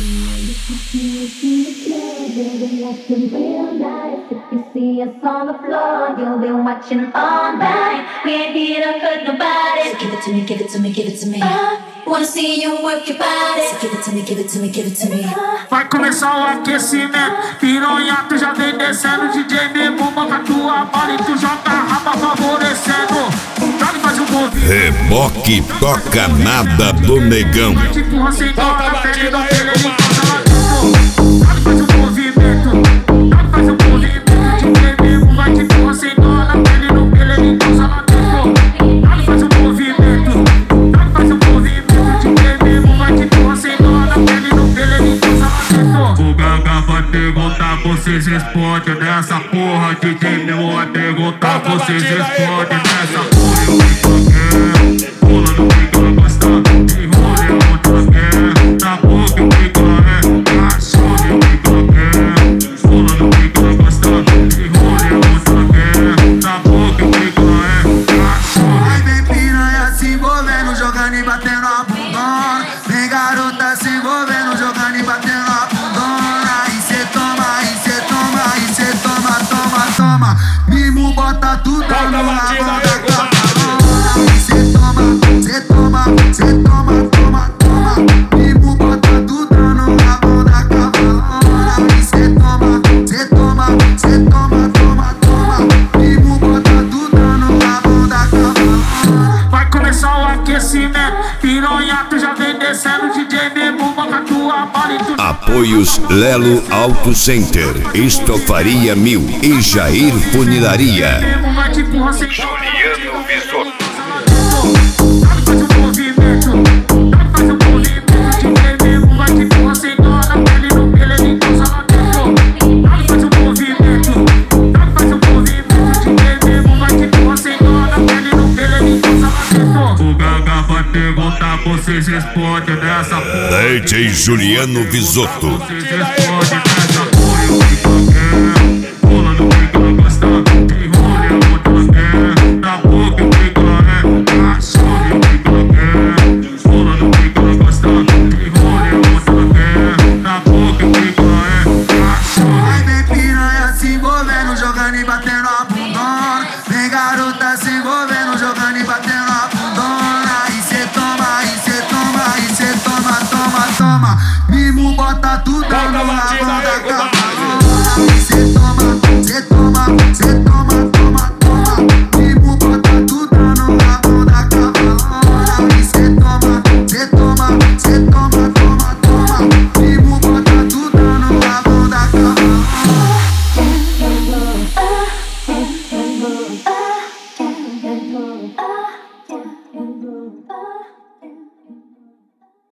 Real nice. If you see us on the floor, you'll be watching all night. We ain't here to hurt nobody. So give it to me, give it to me, give it to me. Wanna see you work your body. So give it to me, give it to me, give it to me. Vai começar o aquecimento, piranha, tu já vem descendo. DJ Memo, banca tua bola e tu joga a raba favorecendo. Joga e faz um movimento. Reboque toca nada do negão. Vai te empurrar sem dó, na pele do tele, ele passa lá dentro. Joga e faz um movimento, joga e faz um movimento. DJ Memo, vai te empurrar sem dó, na pele do tele, ele passa lá dentro. Joga e faz um movimento, joga e faz um movimento. DJ Memo, vai te empurrar sem dó, na pele do tele, ele passa lá dentro. O Gaga vai perguntar, vocês respondem nessa porra. DJ Memo vai perguntar, vocês respondem nessa porra. Eu me toquei, pula no pico, ela gosta. Enrola, eu me toquei, na boca eu pico, cachorro, eu me toquei. Pula no pico, ela gosta. Enrola, eu me toquei, na boca eu pico, cachorro. Aí vem piranha se envolvendo, jogando e batendo a bundona. Vem garota se envolvendo, jogando e batendo a bundona. Aí cê toma, aí cê toma, aí cê toma, toma, toma. Mimo bota tudo no rabo da cavalona. Aí cê toma, toma, toma. Mimo bota tudo no rabo da cavalona. Aí cê toma, toma. Mimo bota tudo no rabo da cavalona. Vai começar o aquecimento, piranha, tu já vem descendo. DJ Memo, banca tua bola e tu... Apoios Lelo Auto Center, Estofaria 1000 e Jair Funilaria. Vai te empurrar sem dó. Juliano Visotto. Joga e faz um movimento, joga e faz um movimento. DJ Memo, vai te empurrar sem dó, na pele do tele, ele passa lá dentro. Joga e faz um movimento, joga e faz um movimento. DJ Memo, vai te empurrar sem dó, na pele do tele, ele passa lá dentro. O Gaga vai perguntar, vocês respondem nessa porra. DJ Juliano Visotto. Vocês respondem nessa porra. Eu me toquei, pula no pico, ela gosta. Enrola, eu me toquei, na boca eu pico, cachorro, eu me toquei. Pula no pico, ela gosta. Enrola, eu me toquei, na boca eu pico, cachorro. Aí vem piranha se envolvendo, jogando e batendo a bundona. Vem garota se envolvendo, jogando e batendo a bundona. Aí cê toma, aí cê toma, aí cê toma, toma, toma. Mimo bota tudo no rabo da cavalona. Aí cê toma,